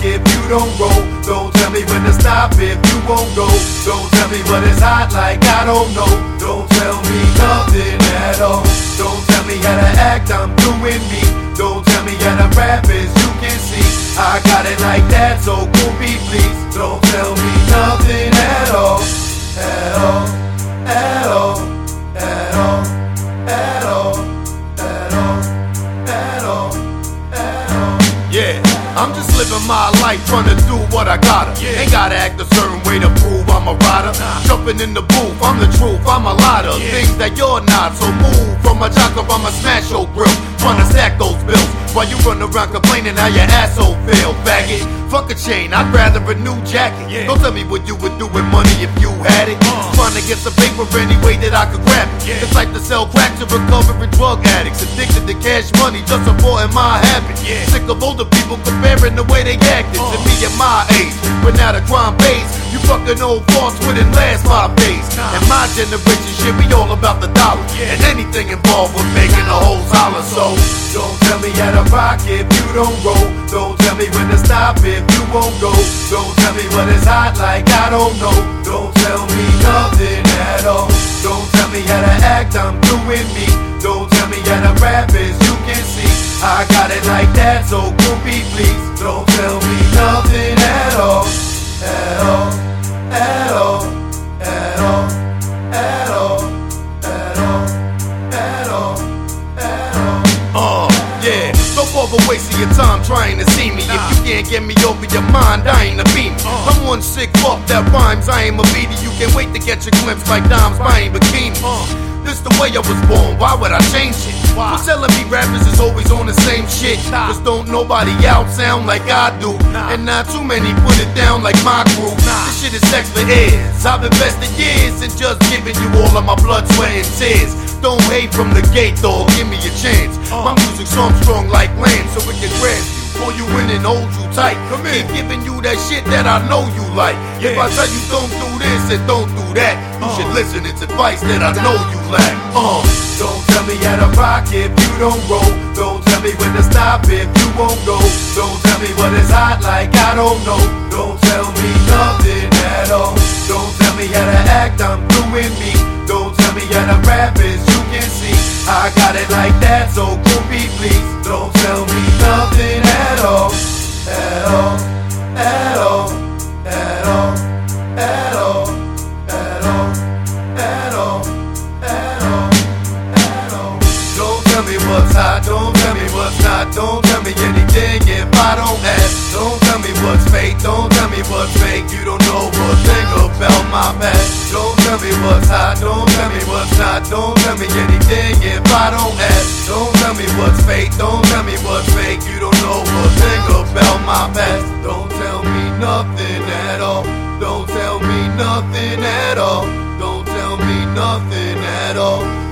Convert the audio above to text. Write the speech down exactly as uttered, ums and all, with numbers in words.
if you don't roll. Don't tell me when to stop if you won't go. Don't tell me what it's hot like, I don't know. Don't tell me nothing at all. Don't tell me how to act, I'm doing me. Don't tell me how to rap, as you can see. I got it like that, so groupie please. Don't tell me nothing at all. At all, at all, at all, at all, at all, at all, at all. Yeah, I'm just living my life, trying to do what I gotta. Yeah. Ain't gotta act a certain way to prove I'm a rider. Nah. Jumping in the booth, I'm the truth, I'm a lot of yeah. things that you're not. So move from my jock up, I'ma smash your grill. Trying to stack those bills while you run around complaining how your asshole feel, faggot. Fuck a chain, I'd rather a new jacket. Yeah. Don't tell me what you would do with money if you had it. Uh. Trying to get some paper any way that I could grab it. Yeah. It's like to sell crack to recovering drug addicts, addicted to cash money, just supporting my habit. Yeah. Sick of older people comparing the way they acted uh. to me at my age. But now the crime pays. You fucking old boss wouldn't last my days. Nah. And my generation shit, we all about the dollar. Yeah. And anything involved with making a whole dollar. So don't tell me how to rock if you don't roll. Don't tell me when to stop if you won't go. Don't tell me what it's hot like, I don't know. Don't tell me nothing at all. Don't tell me how to act, I'm doing me. Don't tell me how to rap, as you can see. I got it like that, so groupie please. Don't tell me nothing at all. At all, at all, at all, at all, at all, at all, at all. Uh, yeah, don't bother wasting your time trying to see me. Nah. If you can't get me over your mind, I ain't a beanie. Uh. I'm one sick fuck that rhymes, I ain't a beanie. You can't wait to get your glimpse like dimes buying bikinis. Uh. This the way I was born, why would I change it? Why? Who's telling me rappers is always on the same shit? Nah. Cause don't nobody out sound like I do. Nah. And not too many put it down like my crew. Nah. This shit is sex for ears. I've invested years in just giving you all of my blood, sweat, and tears. Don't hate from the gate, dog, give me a chance. uh. My music's so strong like land, so it can grasp you. Pull you in and hold you tight. Come in. Keep giving you that shit that I know you like. Yeah. If I tell you don't do this and don't do that, you uh. should listen, it's advice that I know you lack. Uh. Don't tell me how to rock if you don't roll. Don't tell me when to stop if you won't go. Don't tell me what it's hot like, I don't know. Don't tell me nothing at all. Don't tell me how to act, I'm doing me. Don't tell me how to rap, as you can see. I got it like that, so groupie please. Don't tell me nothing at all. At all, at all, at all, at all, at all, at all, at all, at all. Don't tell me what's hot, don't tell me what's not. Don't tell me anything if I don't ask. Don't tell me what's fake, don't tell me what's fake. You don't know a thing about my past. Don't tell me what's hot, don't tell me what's not. Don't tell me anything if I don't ask. Don't tell me what's fake, don't tell me what's fake. You don't know a thing about my past. Don't tell me nothing at all. Don't tell me nothing at all. Don't tell me nothing at all.